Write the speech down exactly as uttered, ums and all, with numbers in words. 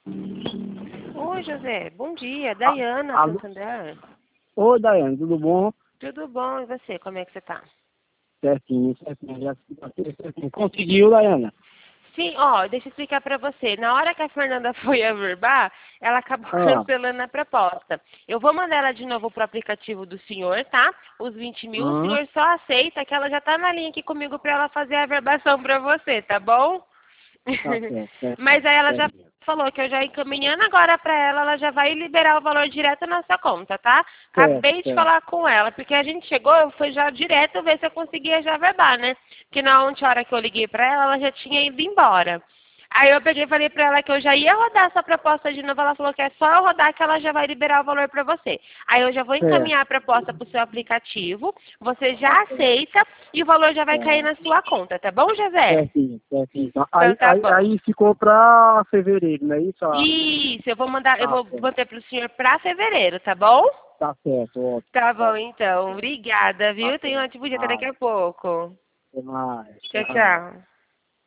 Oi, José. Bom dia. Daiana, Alô? Santander. Oi, Daiane, tudo bom? Tudo bom? E você? Como é que você tá? Certinho, certinho, já certinho. Conseguiu, Daiana? Sim, ó, deixa eu explicar pra você. Na hora que a Fernanda foi averbar, ela acabou Ah, cancelando a proposta. Eu vou mandar ela de novo pro aplicativo do senhor, tá? Os vinte mil, o ah, senhor só aceita que ela já tá na linha aqui comigo pra ela fazer a averbação pra você, tá bom? tá certo, Mas certinho, aí ela já certinho. falou que eu já encaminhando agora pra ela, ela já vai liberar o valor direto na sua conta, tá? Certo, Acabei de certo. falar com ela, porque a gente chegou, eu fui já direto ver se eu conseguia já verbar, né? Porque na ontem hora que eu liguei pra ela, ela já tinha ido embora. Aí eu peguei e falei pra ela que eu já ia rodar essa proposta de novo. Ela falou que é só eu rodar que ela já vai liberar o valor pra você. Aí eu já vou Certo, encaminhar a proposta pro seu aplicativo. Você já aceita e o valor já vai cair tá. na sua conta, tá bom, José? Certinho, certinho. Então, Então aí, tá aí, bom. aí ficou pra fevereiro, não é isso? Ah, Isso, eu vou mandar, eu tá vou certo, manter pro senhor pra fevereiro, tá bom? tá certo, ótimo. Tá bom, Ótimo, então. Obrigada, tá viu? Tenha um certo. ótimo dia. Até daqui Ah, a pouco. até mais. Tchau, Tchau. tchau.